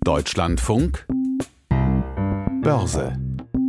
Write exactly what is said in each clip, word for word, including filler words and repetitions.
Deutschlandfunk Börse.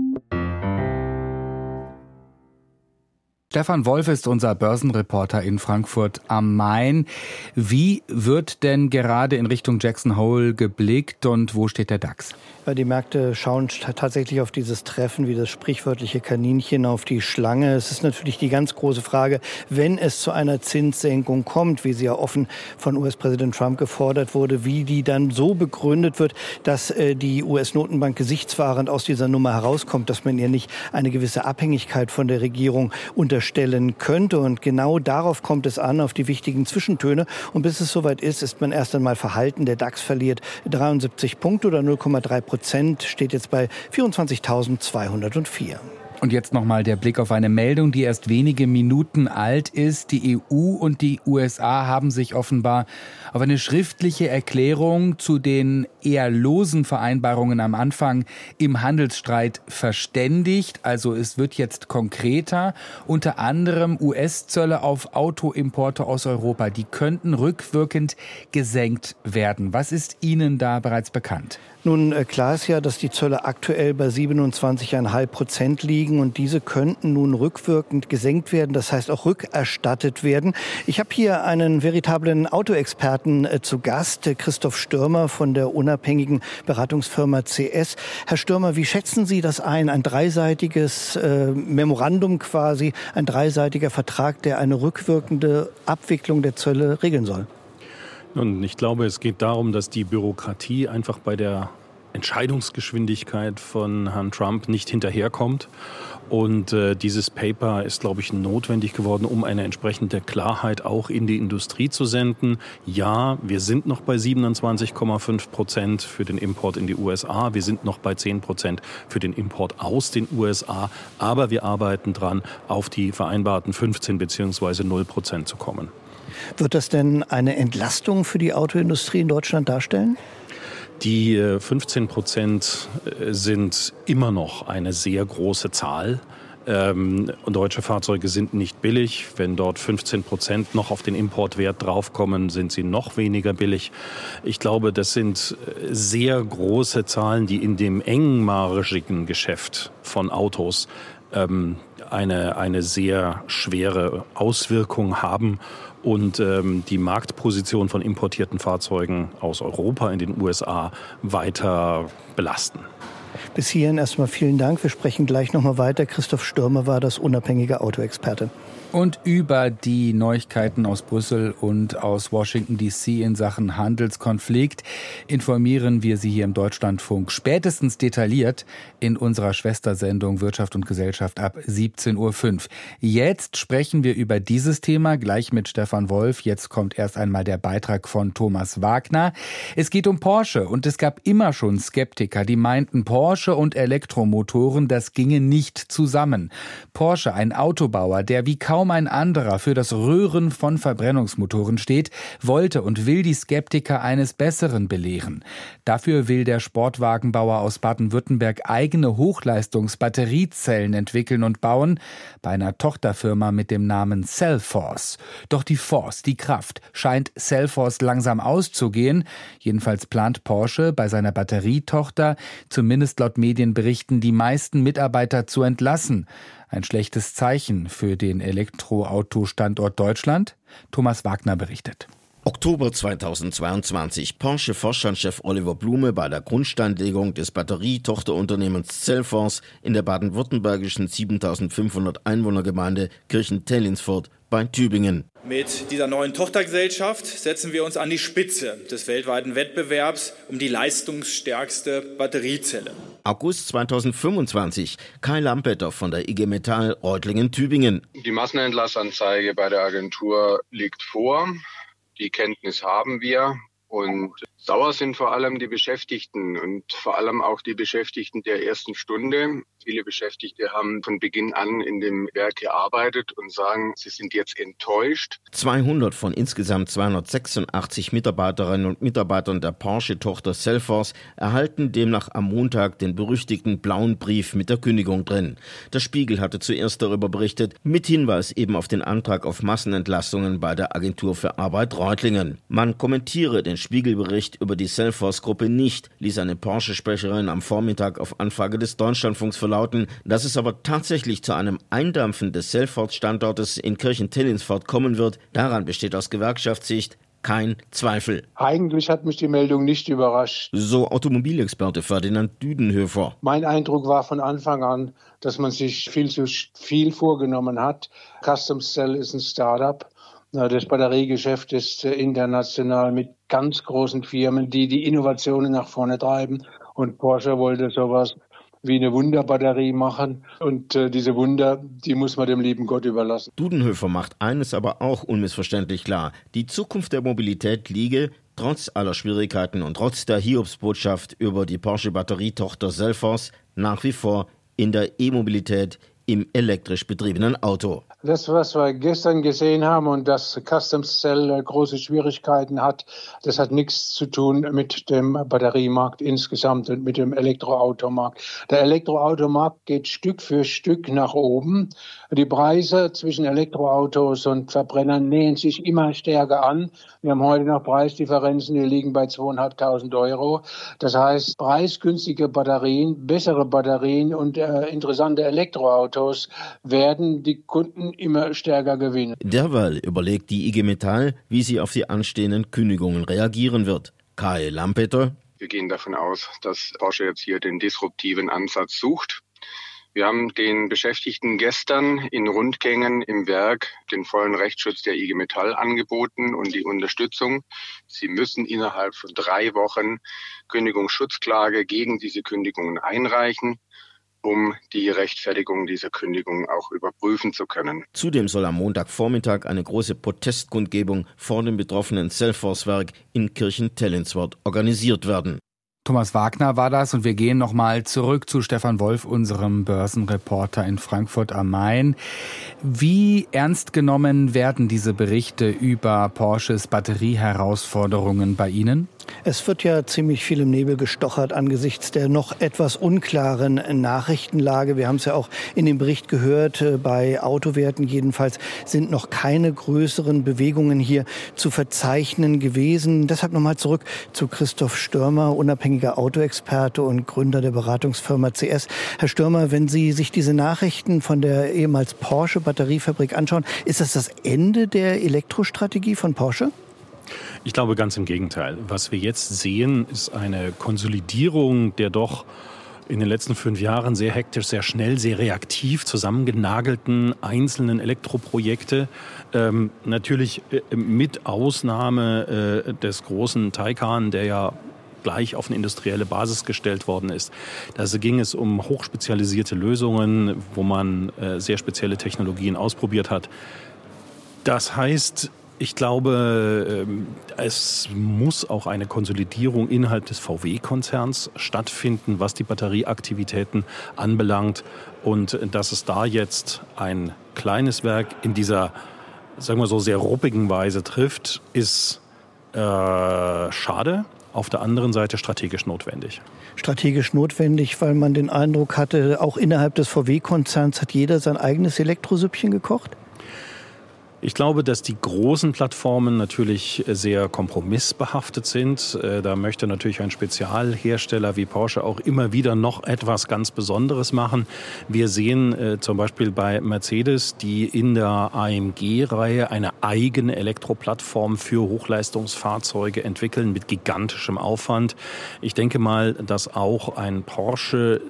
Stefan Wolf ist unser Börsenreporter in Frankfurt am Main. Wie wird denn gerade in Richtung Jackson Hole geblickt und wo steht der DAX? Ja, die Märkte schauen tatsächlich auf dieses Treffen wie das sprichwörtliche Kaninchen auf die Schlange. Es ist natürlich die ganz große Frage, wenn es zu einer Zinssenkung kommt, wie sie ja offen von U S-Präsident Trump gefordert wurde, wie die dann so begründet wird, dass äh, die U S-Notenbank gesichtswahrend aus dieser Nummer herauskommt, dass man ihr nicht eine gewisse Abhängigkeit von der Regierung unterstellen könnte. Und genau darauf kommt es an, auf die wichtigen Zwischentöne. Und bis es soweit ist, ist man erst einmal verhalten. Der DAX verliert dreiundsiebzig Punkte oder null Komma drei Prozent, steht jetzt bei vierundzwanzigtausendzweihundertvier. Und jetzt nochmal der Blick auf eine Meldung, die erst wenige Minuten alt ist. Die E U und die U S A haben sich offenbar auf eine schriftliche Erklärung zu den eher losen Vereinbarungen am Anfang im Handelsstreit verständigt. Also es wird jetzt konkreter. Unter anderem U S-Zölle auf Autoimporte aus Europa. Die könnten rückwirkend gesenkt werden. Was ist Ihnen da bereits bekannt? Nun, klar ist ja, dass die Zölle aktuell bei siebenundzwanzig Komma fünf Prozent liegen und diese könnten nun rückwirkend gesenkt werden, das heißt auch rückerstattet werden. Ich habe hier einen veritablen Autoexperten äh, zu Gast, äh, Christoph Stürmer von der unabhängigen Beratungsfirma C S. Herr Stürmer, wie schätzen Sie das ein? Ein dreiseitiges äh, Memorandum quasi, ein dreiseitiger Vertrag, der eine rückwirkende Abwicklung der Zölle regeln soll? Und ich glaube, es geht darum, dass die Bürokratie einfach bei der Entscheidungsgeschwindigkeit von Herrn Trump nicht hinterherkommt. Und äh, dieses Paper ist, glaube ich, notwendig geworden, um eine entsprechende Klarheit auch in die Industrie zu senden. Ja, wir sind noch bei siebenundzwanzig Komma fünf Prozent für den Import in die U S A. Wir sind noch bei zehn Prozent für den Import aus den U S A. Aber wir arbeiten dran, auf die vereinbarten fünfzehn bzw. null Prozent zu kommen. Wird das denn eine Entlastung für die Autoindustrie in Deutschland darstellen? Die fünfzehn Prozent sind immer noch eine sehr große Zahl. Ähm, und deutsche Fahrzeuge sind nicht billig. Wenn dort fünfzehn Prozent noch auf den Importwert draufkommen, sind sie noch weniger billig. Ich glaube, das sind sehr große Zahlen, die in dem engmaschigen Geschäft von Autos ähm, eine, eine sehr schwere Auswirkung haben und ähm, die Marktposition von importierten Fahrzeugen aus Europa in den U S A weiter belasten. Bis hierhin erstmal vielen Dank. Wir sprechen gleich nochmal weiter. Christoph Stürmer war das unabhängige Autoexperte. Und über die Neuigkeiten aus Brüssel und aus Washington D C in Sachen Handelskonflikt informieren wir Sie hier im Deutschlandfunk spätestens detailliert in unserer Schwestersendung Wirtschaft und Gesellschaft ab siebzehn Uhr fünf. Jetzt sprechen wir über dieses Thema gleich mit Stefan Wolf. Jetzt kommt erst einmal der Beitrag von Thomas Wagner. Es geht um Porsche und es gab immer schon Skeptiker, die meinten, Porsche und Elektromotoren, das ginge nicht zusammen. Porsche, ein Autobauer, der wie kaum Kaum ein anderer für das Röhren von Verbrennungsmotoren steht, wollte und will die Skeptiker eines Besseren belehren. Dafür will der Sportwagenbauer aus Baden-Württemberg eigene Hochleistungsbatteriezellen entwickeln und bauen, bei einer Tochterfirma mit dem Namen Cellforce. Doch die Force, die Kraft, scheint Cellforce langsam auszugehen. Jedenfalls plant Porsche bei seiner Batterietochter, zumindest laut Medienberichten, die meisten Mitarbeiter zu entlassen. Ein schlechtes Zeichen für den Elektroautostandort Deutschland? Thomas Wagner berichtet. Oktober zweitausendzweiundzwanzig. Porsche-Vorstandschef Oliver Blume bei der Grundsteinlegung des Batterietohterunternehmens Cellforce in der baden-württembergischen siebentausendfünfhundert Einwohnergemeinde Kirchentell-Linsfurt bei Tübingen. Mit dieser neuen Tochtergesellschaft setzen wir uns an die Spitze des weltweiten Wettbewerbs um die leistungsstärkste Batteriezelle. August zweitausendfünfundzwanzig. Kai Lampeter von der I G Metall Reutlingen-Tübingen. Die Massenentlassanzeige bei der Agentur liegt vor. Die Kenntnis haben wir. Und sauer sind vor allem die Beschäftigten und vor allem auch die Beschäftigten der ersten Stunde. Viele Beschäftigte haben von Beginn an in dem Werk gearbeitet und sagen, sie sind jetzt enttäuscht. zweihundert von insgesamt zweihundertsechsundachtzig Mitarbeiterinnen und Mitarbeitern der Porsche-Tochter Cellforce erhalten demnach am Montag den berüchtigten blauen Brief mit der Kündigung drin. Der Spiegel hatte zuerst darüber berichtet, mit Hinweis eben auf den Antrag auf Massenentlassungen bei der Agentur für Arbeit Reutlingen. Man kommentiere den Spiegelbericht über die Cellforce-Gruppe nicht, ließ eine Porsche-Sprecherin am Vormittag auf Anfrage des Deutschlandfunks verlauten. Dass es aber tatsächlich zu einem Eindampfen des Cellforce-Standortes in Kirchentellensfort kommen wird, daran besteht aus Gewerkschaftssicht kein Zweifel. Eigentlich hat mich die Meldung nicht überrascht. So Automobilexperte Ferdinand Düdenhöfer. Mein Eindruck war von Anfang an, dass man sich viel zu viel vorgenommen hat. Custom Cell ist ein Start-up. Das Batteriegeschäft ist international mit ganz großen Firmen, die die Innovationen nach vorne treiben. Und Porsche wollte sowas wie eine Wunderbatterie machen. Und äh, diese Wunder, die muss man dem lieben Gott überlassen. Dudenhöfer macht eines aber auch unmissverständlich klar. Die Zukunft der Mobilität liege, trotz aller Schwierigkeiten und trotz der Hiobsbotschaft über die Porsche-Batterietochter Cellforce, nach wie vor in der E-Mobilität im elektrisch betriebenen Auto. Das, was wir gestern gesehen haben und dass Custom Cell große Schwierigkeiten hat, das hat nichts zu tun mit dem Batteriemarkt insgesamt und mit dem Elektroautomarkt. Der Elektroautomarkt geht Stück für Stück nach oben. Die Preise zwischen Elektroautos und Verbrennern nähern sich immer stärker an. Wir haben heute noch Preisdifferenzen, die liegen bei zweitausendfünfhundert Euro. Das heißt, preisgünstige Batterien, bessere Batterien und äh, interessante Elektroautos werden die Kunden immer stärker gewinnen. Derweil überlegt die I G Metall, wie sie auf die anstehenden Kündigungen reagieren wird. Kai Lampeter. Wir gehen davon aus, dass Porsche jetzt hier den disruptiven Ansatz sucht. Wir haben den Beschäftigten gestern in Rundgängen im Werk den vollen Rechtsschutz der I G Metall angeboten und die Unterstützung. Sie müssen innerhalb von drei Wochen Kündigungsschutzklage gegen diese Kündigungen einreichen, um die Rechtfertigung dieser Kündigung auch überprüfen zu können. Zudem soll am Montagvormittag eine große Protestkundgebung vor dem betroffenen Cellforce-Werk in Kirchentellensfort organisiert werden. Thomas Wagner war das und wir gehen nochmal zurück zu Stefan Wolf, unserem Börsenreporter in Frankfurt am Main. Wie ernst genommen werden diese Berichte über Porsches Batterieherausforderungen bei Ihnen? Es wird ja ziemlich viel im Nebel gestochert angesichts der noch etwas unklaren Nachrichtenlage. Wir haben es ja auch in dem Bericht gehört, bei Autowerten jedenfalls sind noch keine größeren Bewegungen hier zu verzeichnen gewesen. Deshalb nochmal zurück zu Christoph Störmer, unabhängiger Autoexperte und Gründer der Beratungsfirma C S. Herr Störmer, wenn Sie sich diese Nachrichten von der ehemals Porsche Batteriefabrik anschauen, ist das das Ende der Elektrostrategie von Porsche? Ich glaube ganz im Gegenteil. Was wir jetzt sehen, ist eine Konsolidierung der doch in den letzten fünf Jahren sehr hektisch, sehr schnell, sehr reaktiv zusammengenagelten einzelnen Elektroprojekte. Ähm, natürlich äh, mit Ausnahme äh, des großen Taycan, der ja gleich auf eine industrielle Basis gestellt worden ist. Da ging es um hochspezialisierte Lösungen, wo man äh, sehr spezielle Technologien ausprobiert hat. Das heißt, ich glaube, es muss auch eine Konsolidierung innerhalb des V W-Konzerns stattfinden, was die Batterieaktivitäten anbelangt. Und dass es da jetzt ein kleines Werk in dieser, sagen wir so, sehr ruppigen Weise trifft, ist äh, schade. Auf der anderen Seite strategisch notwendig. Strategisch notwendig, weil man den Eindruck hatte, auch innerhalb des V W-Konzerns hat jeder sein eigenes Elektrosüppchen gekocht? Ich glaube, dass die großen Plattformen natürlich sehr kompromissbehaftet sind. Da möchte natürlich ein Spezialhersteller wie Porsche auch immer wieder noch etwas ganz Besonderes machen. Wir sehen äh, zum Beispiel bei Mercedes, die in der A M G-Reihe eine eigene Elektroplattform für Hochleistungsfahrzeuge entwickeln mit gigantischem Aufwand. Ich denke mal, dass auch ein Porsche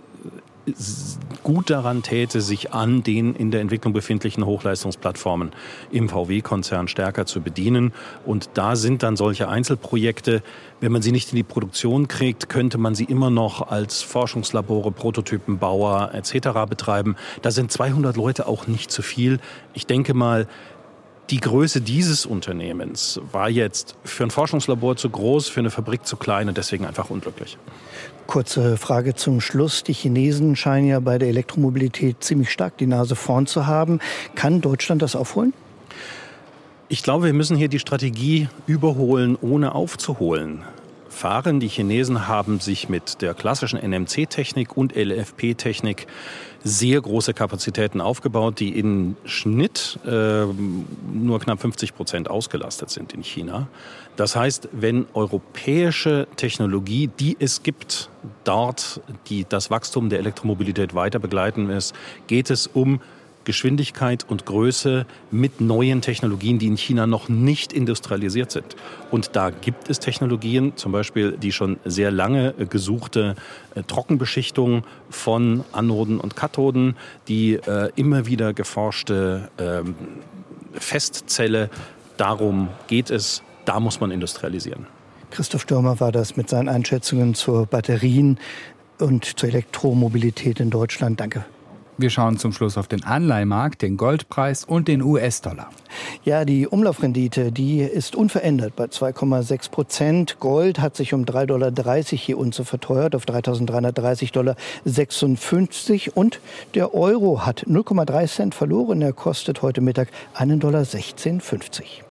gut daran täte, sich an den in der Entwicklung befindlichen Hochleistungsplattformen im V W-Konzern stärker zu bedienen. Und da sind dann solche Einzelprojekte, wenn man sie nicht in die Produktion kriegt, könnte man sie immer noch als Forschungslabore, Prototypenbauer et cetera betreiben. Da sind zweihundert Leute auch nicht zu viel. Ich denke mal, die Größe dieses Unternehmens war jetzt für ein Forschungslabor zu groß, für eine Fabrik zu klein und deswegen einfach unglücklich. Kurze Frage zum Schluss. Die Chinesen scheinen ja bei der Elektromobilität ziemlich stark die Nase vorn zu haben. Kann Deutschland das aufholen? Ich glaube, wir müssen hier die Strategie überholen, ohne aufzuholen. fahren. Die Chinesen haben sich mit der klassischen N M C-Technik und L F P-Technik sehr große Kapazitäten aufgebaut, die im Schnitt äh, nur knapp fünfzig Prozent ausgelastet sind in China. Das heißt, wenn europäische Technologie, die es gibt, dort die das Wachstum der Elektromobilität weiter begleiten ist, geht es um Geschwindigkeit und Größe mit neuen Technologien, die in China noch nicht industrialisiert sind. Und da gibt es Technologien, zum Beispiel die schon sehr lange gesuchte äh, Trockenbeschichtung von Anoden und Kathoden, die äh, immer wieder geforschte äh, Festzelle. Darum geht es, da muss man industrialisieren. Christoph Stürmer war das mit seinen Einschätzungen zur Batterien und zur Elektromobilität in Deutschland. Danke. Wir schauen zum Schluss auf den Anleihemarkt, den Goldpreis und den U S-Dollar. Ja, die Umlaufrendite, die ist unverändert bei zwei Komma sechs Prozent. Gold hat sich um drei Komma dreißig Dollar je Unze verteuert auf dreitausenddreihundertdreißig Komma sechsundfünfzig Dollar. Und der Euro hat null Komma drei Cent verloren. Er kostet heute Mittag einen Dollar sechzehn Komma fünfzig.